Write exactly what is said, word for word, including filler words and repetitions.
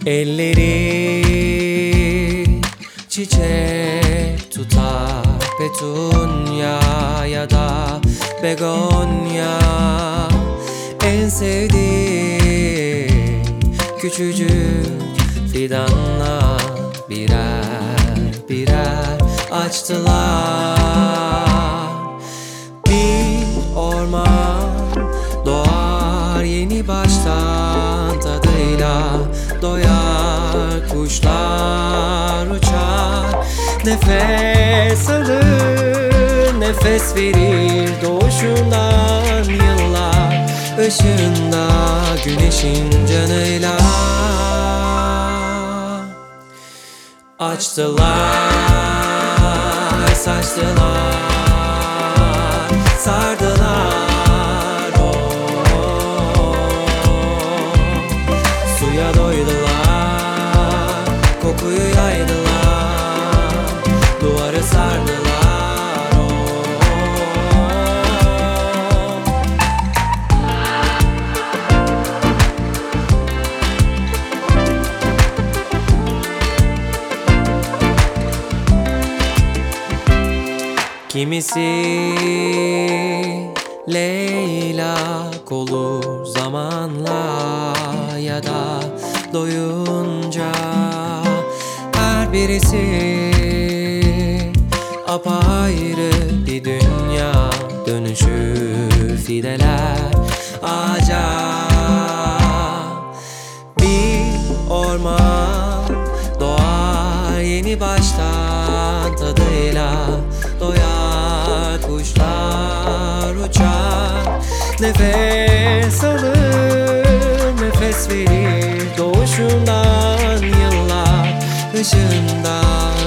Elleri çiçek tutar, petunya ya da begonya. En sevdiğim küçücük fidanlar birer birer açtılar. Bir orman doğar yeni baştan, tadıyla doyar kuşlar uçar. Nefes alır, nefes verir doğuşundan yıllar. Işığında güneşin canıyla açtılar, saçtılar, sardılar. Oh, suya doydular, kokuyu yaydılar, duvarı sardılar. Kimisi leylak olur zamanla ya da doyunca. Her birisi apayrı bir dünya, dönüşür fideler ağaca. Bir orman doğar yeni baştan, tadıyla doyar kuşlar uçar. Nefes alır, nefes verir doğuşundan yıllar. Işığında